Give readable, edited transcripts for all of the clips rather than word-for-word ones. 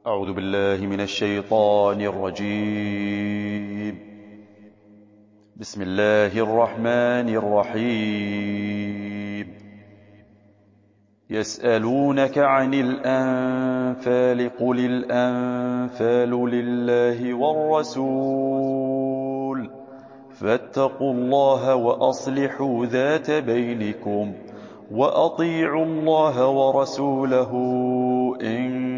أعوذ بالله من الشيطان الرجيم. بسم الله الرحمن الرحيم. يسألونك عن الأنفال قل الأنفال لله والرسول فاتقوا الله وأصلحوا ذات بينكم وأطيعوا الله ورسوله إن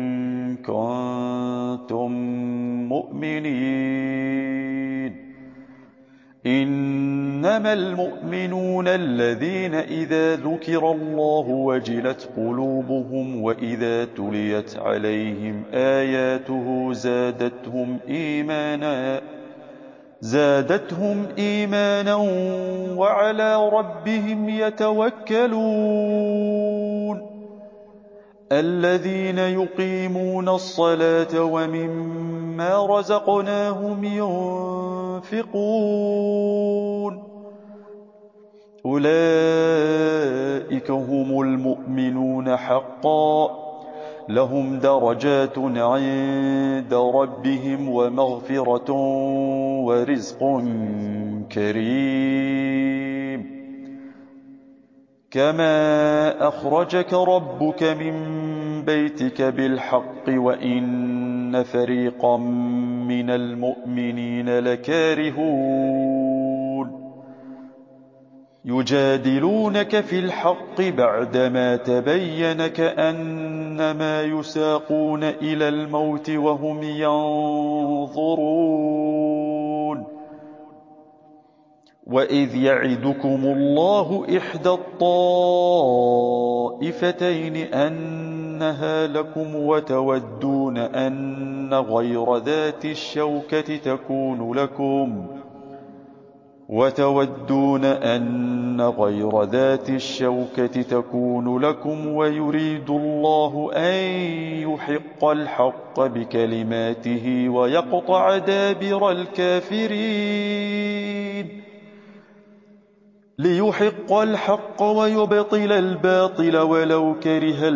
كنتم مؤمنين. إنما المؤمنون الذين إذا ذكر الله وجلت قلوبهم وإذا تليت عليهم آياته زادتهم إيمانا وعلى ربهم يتوكلون. الذين يقيمون الصلاة ومما رزقناهم ينفقون أولئك هم المؤمنون حقا لهم درجات عند ربهم ومغفرة ورزق كريم. كما أخرجك ربك من بيتك بالحق وإن فريقا من المؤمنين لكارهون يجادلونك في الحق بعدما تبين كأنما يساقون إلى الموت وهم ينظرون. وإذ يعدكم الله إحدى الطائفتين أنها لكم وتودون أن غير ذات الشوكة تكون لكم ويريد الله أن يحق الحق بكلماته ويقطع دابر الكافرين ليحق الحق ويبطل الباطل ولو كره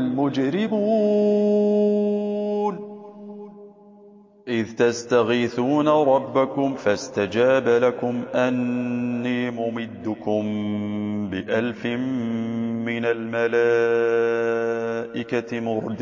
المجرمون. إذ تستغيثون ربكم فاستجاب لكم أني ممدكم ب1000 من الملائكة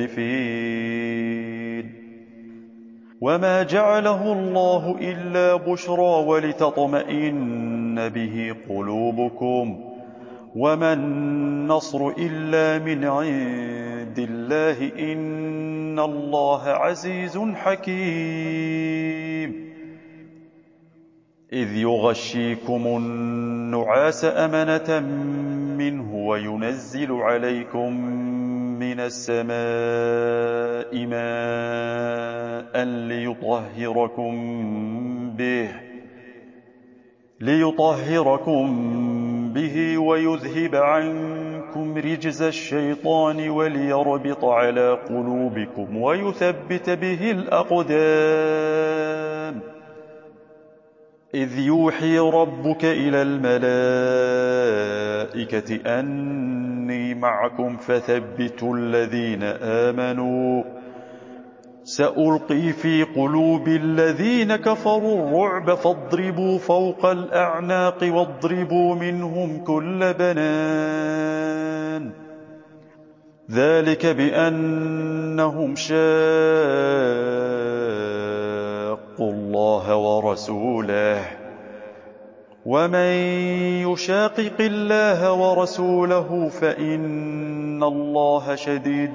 مردفين. وما جعله الله إلا بشرى ولتطمئن به قلوبكم وما النصر إلا من عند الله إن الله عزيز حكيم. إذ يغشيكم النعاس أمنة منه وينزل عليكم من السماء ماء ليطهركم به ويذهب عنكم رجز الشيطان وليربط على قلوبكم ويثبت به الأقدام. إذ يوحي ربك إلى الملائكة أني معكم فثبتوا الذين آمنوا سألقي في قلوب الذين كفروا الرعب فاضربوا فوق الأعناق واضربوا منهم كل بنان. ذلك بأنهم شاقوا الله ورسوله ومن يشاقق الله ورسوله فإن الله شديد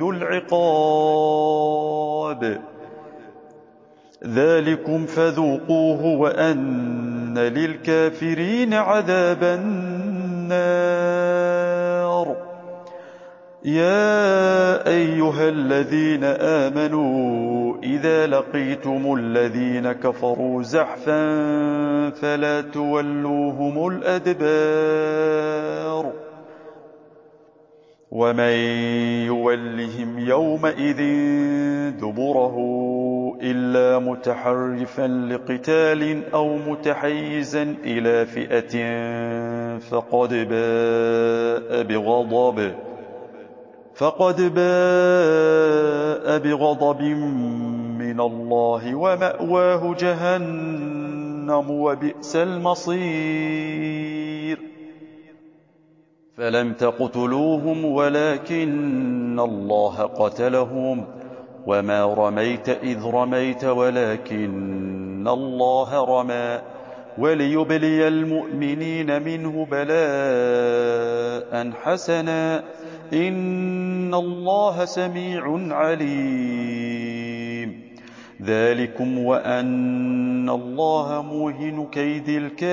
العقاب. ذلكم فذوقوه وأن للكافرين عذاب النار. يا أيها الذين آمنوا إذا لقيتم الذين كفروا زحفا فلا تولوهم الأدبار. ومن يولهم يومئذ دبره إلا متحرفا لقتال أو متحيزا إلى فئة فقد باء بغضب من من الله ومأواه جهنم وبئس المصير فلم تقتلوهم ولكن الله قتلهم وما رميت إذ رميت ولكن الله رمى وليبلي المؤمنين منه بلاء حسنا إن الله سميع عليم ذلكم وأن الله موهن كيد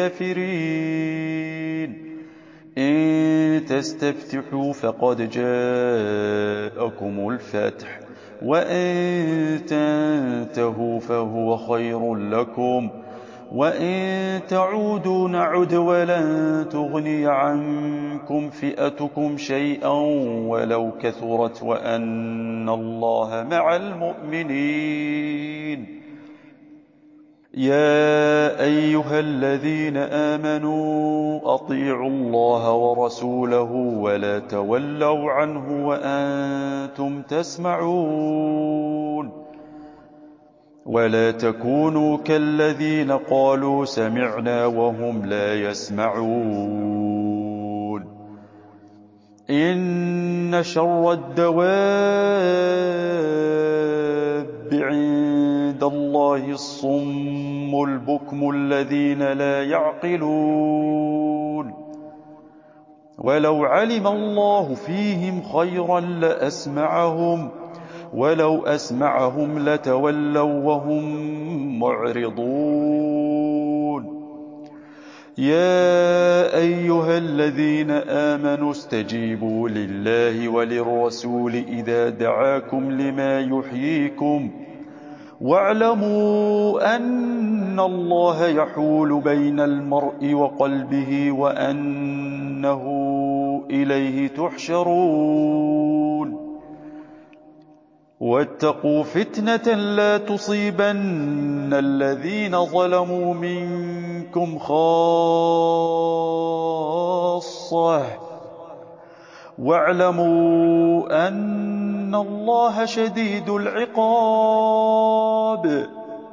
الكافرين إن تستفتحوا فقد جاءكم الفتح وإن تنتهوا فهو خير لكم وإن تعودوا نعد ولن تغني عنكم فئتكم شيئا ولو كثرت وأن الله مع المؤمنين يا أيها الذين آمنوا أطيعوا الله ورسوله ولا تولوا عنه وأنتم تسمعون ولا تكونوا كالذين قالوا سمعنا وهم لا يسمعون إن شر الدواب عند الله الصم البكم الذين لا يعقلون ولو علم الله فيهم خيرا لأسمعهم ولو أسمعهم لتولوا وهم معرضون يا أيها الذين آمنوا استجيبوا لله وللرسول إذا دعاكم لما يحييكم واعلموا أن الله يحول بين المرء وقلبه وأنه إليه تحشرون واتقوا فتنة لا تصيبن الذين ظلموا منكم خاصة واعلموا أن الله شديد العقاب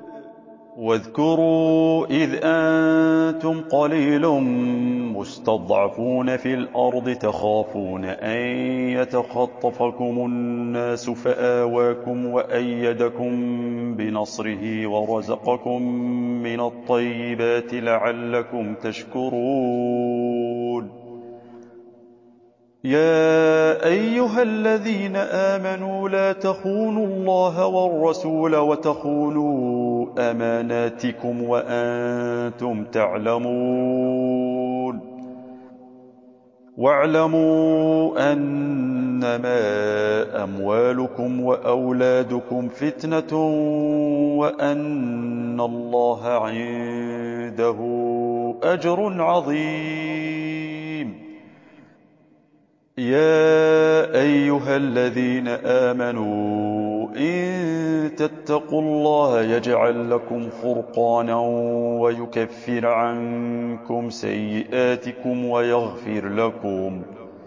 واذكروا إذ أنتم قليل مستضعفون في الأرض تخافون أن يتخطفكم الناس فآواكم وأيدكم بنصره ورزقكم من الطيبات لعلكم تشكرون يا أيها الذين آمنوا لا تخونوا الله والرسول وتخونوا أماناتكم وأنتم تعلمون واعلموا أنما أموالكم وأولادكم فتنة وأن الله عنده أجر عظيم يا أيها الذين آمنوا إن تتقوا الله يجعل لكم فرقانا ويكفر عنكم سيئاتكم ويغفر لكم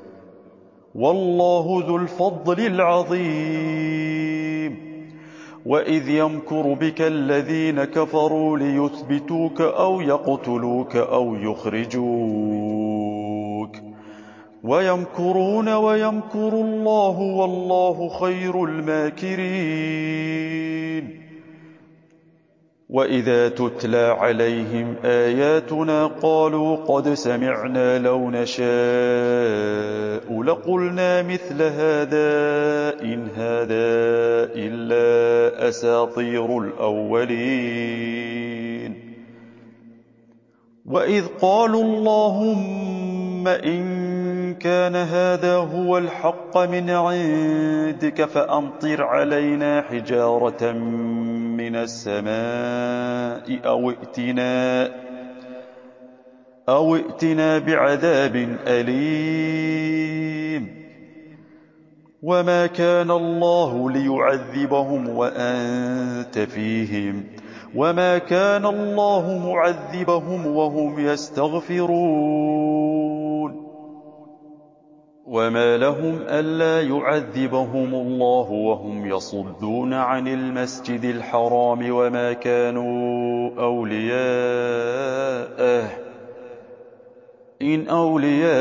والله ذو الفضل العظيم وإذ يمكر بك الذين كفروا ليثبتوك أو يقتلوك أو يخرجوك ويمكرون ويمكر الله والله خير الماكرين وإذا تتلى عليهم آياتنا قالوا قد سمعنا لو نشاء لقلنا مثل هذا إن هذا إلا أساطير الأولين وإذ قالوا اللهم إن كان هذا هو الحق من عندك فأمطر علينا حجارة من السماء أو ائتنا بعذاب أليم وما كان الله ليعذبهم وأنت فيهم وما كان الله معذبهم وهم يستغفرون وما لهم ألا يعذبهم الله وهم يصدون عن المسجد الحرام وما كانوا أولياءه إن أولياؤه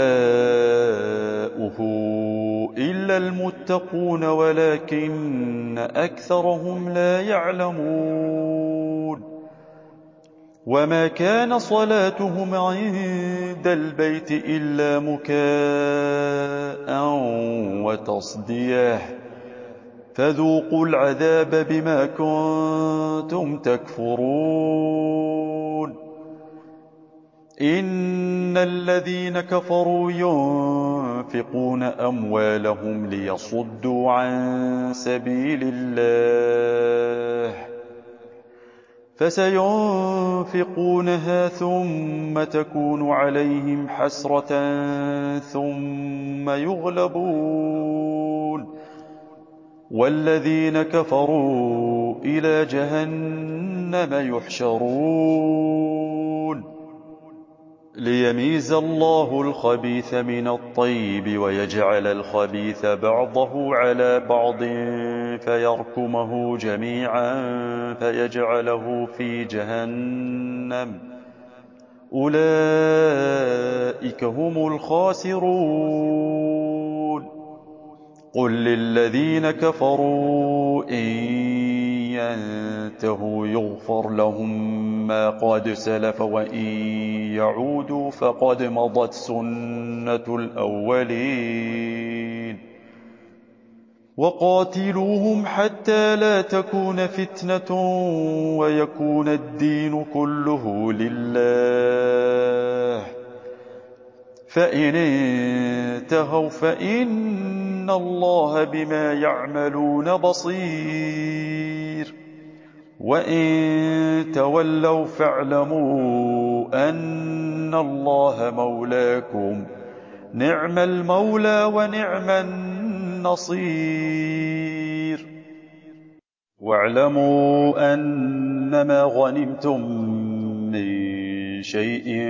إلا المتقون ولكن أكثرهم لا يعلمون وما كان صلاتهم عند البيت إلا مكاء وتصديه فذوقوا العذاب بما كنتم تكفرون إن الذين كفروا ينفقون أموالهم ليصدوا عن سبيل الله فسينفقونها ثم تكون عليهم حسرة ثم يغلبون والذين كفروا إلى جهنم يحشرون ليميز الله الخبيث من الطيب ويجعل الخبيث بعضه على بعض فيركمه جميعا فيجعله في جهنم أولئك هم الخاسرون قل للذين كفروا إن ينتهوا يغفر لهم ما قد سلف وإن يعودوا فقد مضت سنة الأولين وقاتلوهم حتى لا تكون فتنة ويكون الدين كله لله فإن انتهوا فإن الله بما يعملون بصير وإن تولوا فاعلموا أن الله مولاكم نعم المولى ونعم النصير واعلموا أنما غنمتم من شيء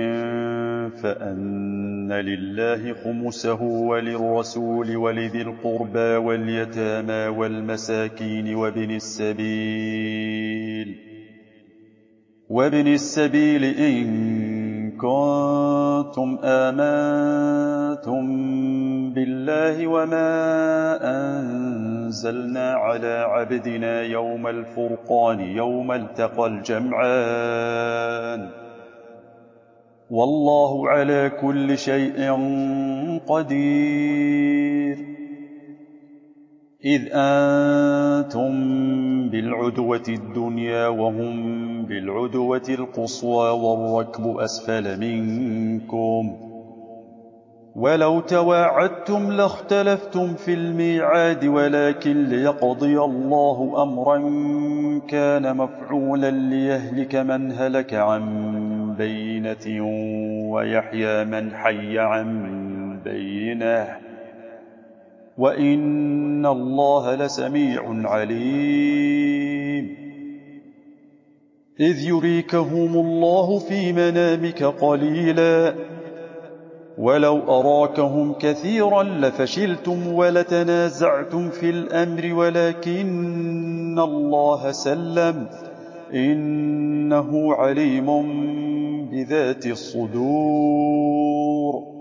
فأن لله خمسه وللرسول ولذي القربى واليتامى والمساكين وابن السبيل إن كنتم آمنتم بالله وما أنزلنا على عبدنا يوم الفرقان يوم التقى الجمعان والله على كل شيء قدير إذ أنتم بالعدوة الدنيا وهم بالعدوة القصوى والركب أسفل منكم ولو تواعدتم لاختلفتم في الميعاد ولكن ليقضي الله أمرا كان مفعولا ليهلك من هلك عن بينة ويحيى من حي عن بينة وإن الله لسميع عليم إذ يريكهم الله في منامك قليلا ولو أراكهم كثيرا لفشلتم ولتنازعتم في الأمر ولكن الله سلم إنه عليم بذات الصدور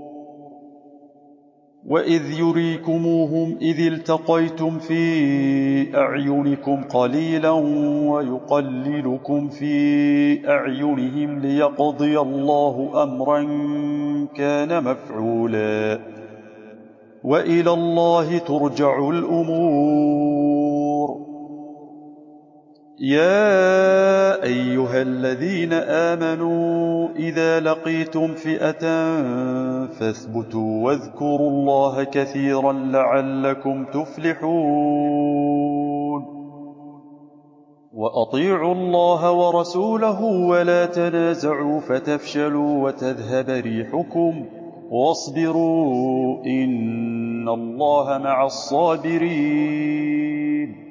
وإذ يريكموهم إذ التقيتم في أعينكم قليلا ويقللكم في أعينهم ليقضي الله أمرا كان مفعولا وإلى الله ترجع الأمور يا أيها الذين آمنوا إذا لقيتم فئة فاثبتوا واذكروا الله كثيرا لعلكم تفلحون وأطيعوا الله ورسوله ولا تنازعوا فتفشلوا وتذهب ريحكم واصبروا إن الله مع الصابرين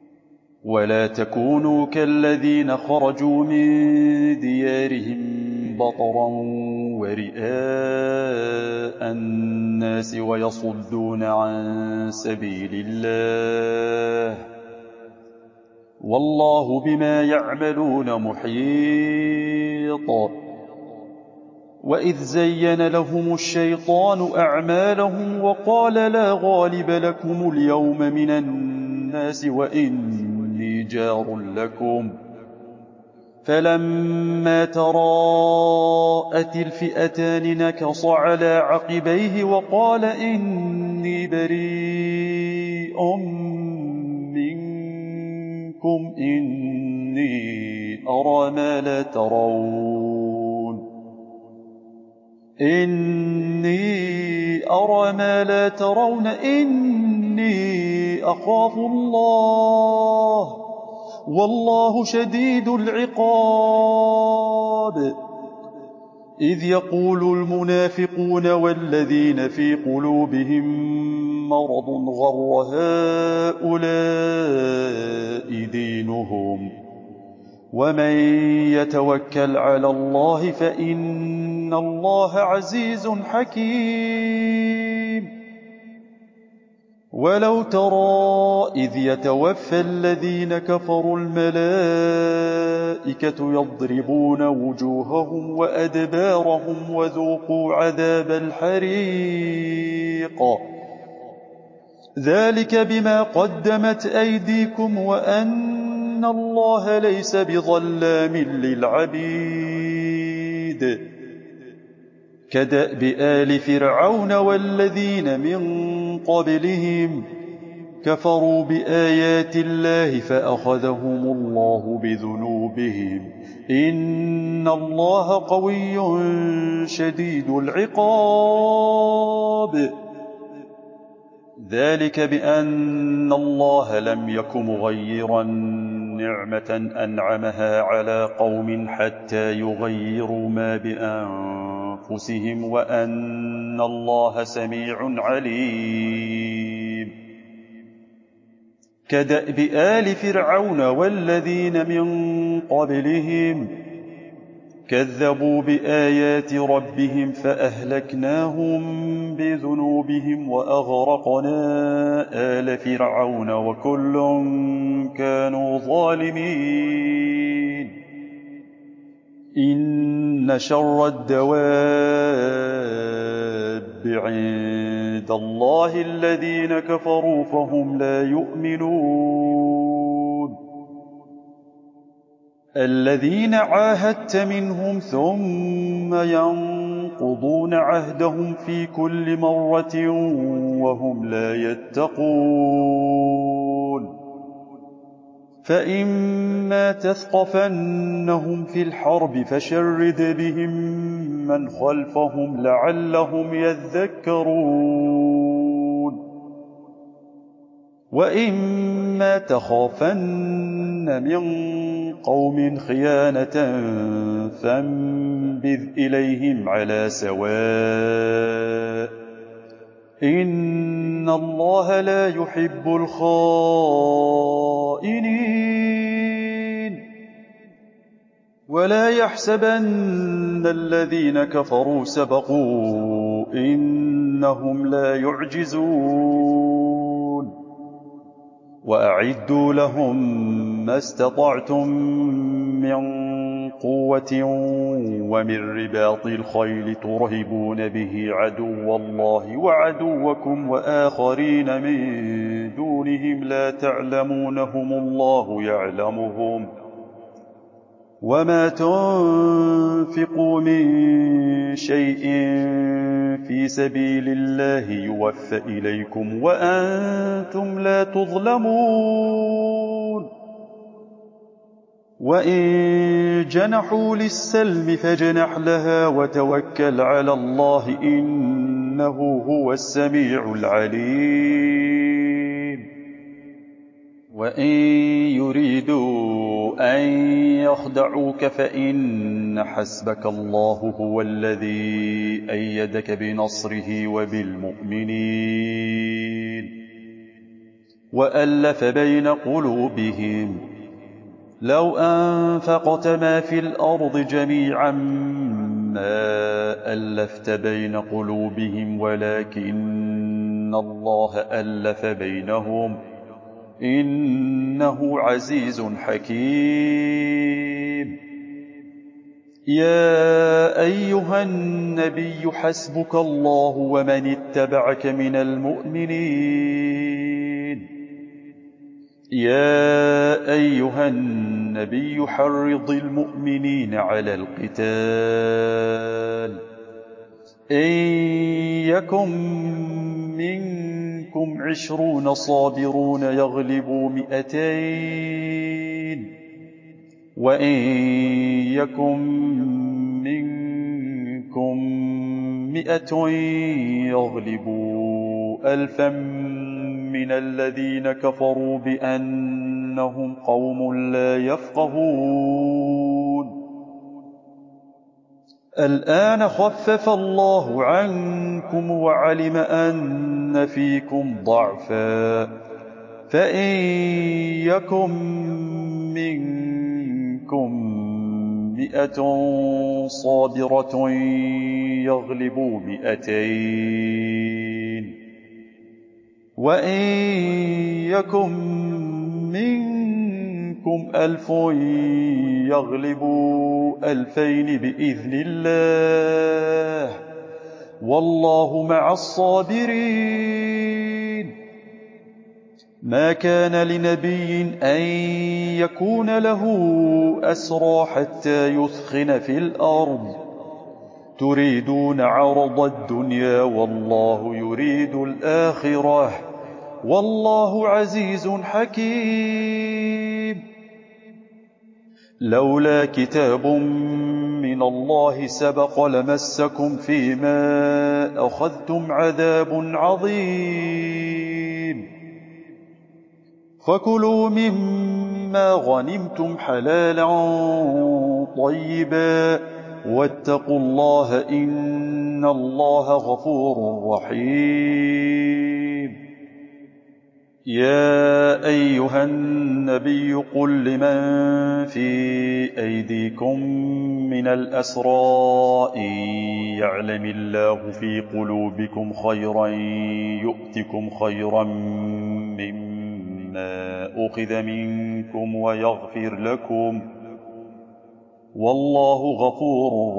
ولا تكونوا كالذين خرجوا من ديارهم بطرا ورئاء الناس ويصدون عن سبيل الله والله بما يعملون محيط وإذ زين لهم الشيطان أعمالهم وقال لا غالب لكم اليوم من الناس وإني جار لكم فلما تراءت الفئتان نكص على عقبيه وقال إني بريء منكم إني أرى ما لا ترون إني أخاف الله والله شديد العقاب إذ يقول المنافقون والذين في قلوبهم مرض غر هؤلاء دينهم ومن يتوكل على الله فإن الله عزيز حكيم ولو ترى إذ يتوفى الذين كفروا الملائكة يضربون وجوههم وأدبارهم وذوقوا عذاب الحريق ذلك بما قدمت أيديكم وأن الله ليس بظلام للعبيد كدأب آل فرعون والذين من قبلهم كفروا بآيات الله فأخذهم الله بذنوبهم إن الله قوي شديد العقاب ذلك بأن الله لم يك مغيرا نعمة أنعمها على قوم حتى يغيروا ما بأنفسهم وأن الله سميع عليم كدأب آل فرعون والذين من قبلهم كذبوا بآيات ربهم فأهلكناهم بذنوبهم وأغرقنا آل فرعون وكل كانوا ظالمين إن شر الدواب عند الله الذين كفروا فهم لا يؤمنون الذين عاهدت منهم ثم ينقضون عهدهم في كل مرة وهم لا يتقون فإما تثقفنهم في الحرب فشرد بهم من خلفهم لعلهم يذكرون وإما تخافن من قوم خيانة فانبذ إليهم على سواء إن الله لا يحب الخائنين ولا يحسبن الذين كفروا سبقوا إنهم لا يعجزون وأعدوا لهم ما استطعتم من قوة ومن رباط الخيل ترهبون به عدو الله وعدوكم وآخرين من دونهم لا تعلمونهم الله يعلمهم وما تنفقوا من شيء في سبيل الله يوفى إليكم وأنتم لا تظلمون وإن جنحوا للسلم فاجنح لها وتوكل على الله إنه هو السميع العليم وإن يريدوا أن يخدعوك فإن حسبك الله هو الذي أيدك بنصره وبالمؤمنين وألف بين قلوبهم لو أنفقت ما في الأرض جميعا ما ألفت بين قلوبهم ولكن الله ألف بينهم إنه عزيز حكيم. يا أيها النبي حسبك الله ومن اتبعك من المؤمنين. يا أيها النبي حرض المؤمنين على القتال إن يكن منكم 20 صابرون يغلبوا 200 وإن يكن منكم 100 يغلبوا 1000 من الذين كفروا بأنهم قوم لا يفقهون. الآن خفف الله عنكم وعلم أن فيكم ضعفا فإن يكن منكم 100 صابرة يغلبوا 200 وإن يكن منكم 1000 يغلبوا 2000 بإذن الله والله مع الصابرين. ما كان لنبي أن يكون له أسرى حتى يثخن في الأرض تريدون عرض الدنيا والله يريد الآخرة والله عزيز حكيم. لولا كتاب من الله سبق لمسكم فيما أخذتم عذاب عظيم فكلوا مما غنمتم حلالا طيبا واتقوا الله إن الله غفور رحيم. يا أيها النبي قل لمن في أيديكم من الأسرى إن يعلم الله في قلوبكم خيرا يؤتكم خيرا مما أخذ منكم ويغفر لكم والله غفور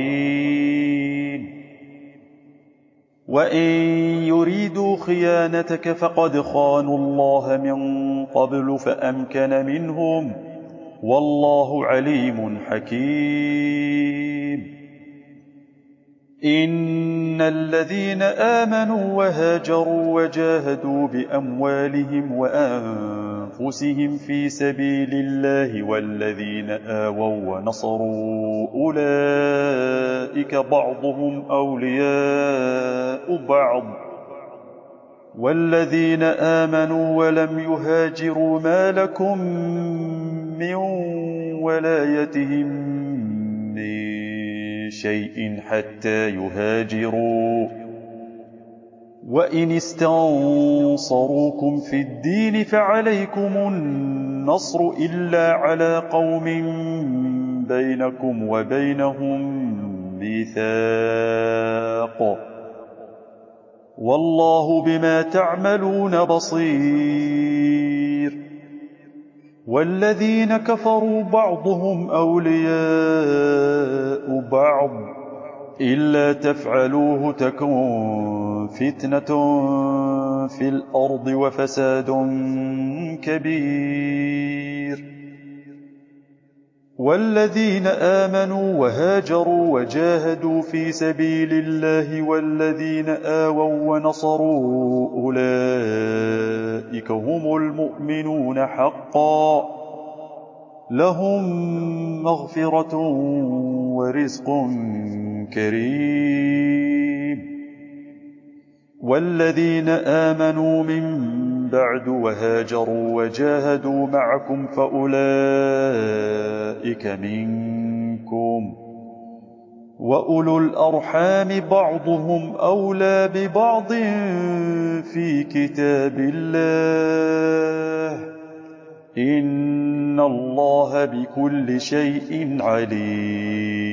رحيم. وإن يريدوا خيانتك فقد خانوا الله من قبل فأمكن منهم والله عليم حكيم. إن الذين آمنوا وهاجروا وجاهدوا بأموالهم وأنفسهم في سبيل الله والذين آووا ونصروا أولئك بعضهم أولياء بعض والذين آمنوا ولم يهاجروا ما لكم من ولايتهم من شيء حتى يهاجروا وإن استنصروكم في الدين فعليكم النصر إلا على قوم بينكم وبينهم ميثاق والله بما تعملون بصير. والذين كفروا بعضهم أولياء بعض إلا تفعلوه تكن فتنة في الأرض وفساد كبير. والذين آمنوا وهاجروا وجاهدوا في سبيل الله والذين آووا ونصروا أولئك هم المؤمنون حقا لهم مغفرة ورزق كريم. والذين آمنوا من بعد وهاجروا وجاهدوا معكم فأولئك منكم وأولو الأرحام بعضهم أولى ببعض في كتاب الله إِنَّ اللَّهَ بِكُلِّ شَيْءٍ عَلِيمٌ